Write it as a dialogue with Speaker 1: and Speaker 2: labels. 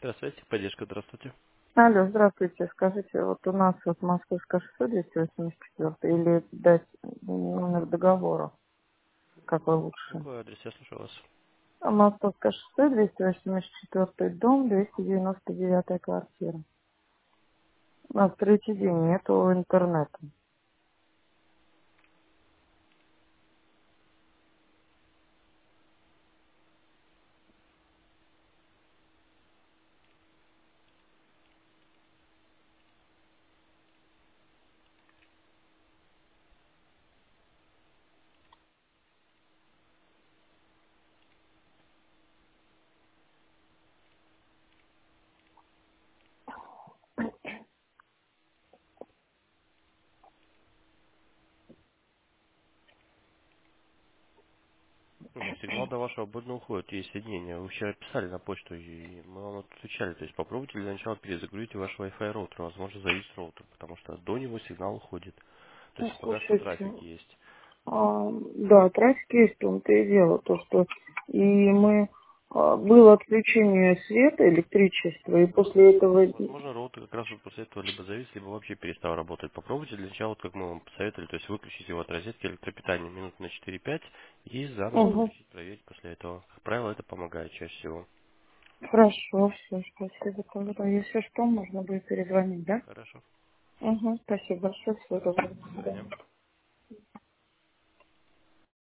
Speaker 1: Связь, поддержка, здравствуйте.
Speaker 2: Алло, здравствуйте. Скажите, вот у нас вот Московское шоссе 284 или дать номер договора, какой лучше?
Speaker 1: Какой адрес? Я слушаю вас.
Speaker 2: Московское шоссе 284 дом, 299 квартира. У нас третий день, нету интернета.
Speaker 1: Ну, сигнал до вашего ободно уходит, есть соединение. Вы вчера писали на почту, и мы вам отвечали. То есть попробуйте для начала перезагрузить ваш Wi-Fi роутер, возможно, завис роутер, потому что до него сигнал уходит. То
Speaker 2: Ну,
Speaker 1: есть пока что
Speaker 2: слушайте,
Speaker 1: трафик есть.
Speaker 2: да, трафик есть, в том-то и дело, то, что и мы, было отключение света, электричества, и после этого.
Speaker 1: Возможно, роутер как раз вот после этого либо завис, либо вообще перестал работать. Попробуйте для начала, вот как мы вам посоветовали, то есть выключить его от розетки электропитания минут на 4-5 и заново
Speaker 2: Угу.
Speaker 1: включить, проверить после этого. Как правило, это помогает чаще всего.
Speaker 2: Хорошо, все, спасибо. Тогда, если что, можно будет перезвонить, да?
Speaker 1: Хорошо.
Speaker 2: Угу, спасибо большое, всего доброго, до
Speaker 1: До свидания.
Speaker 2: свидания.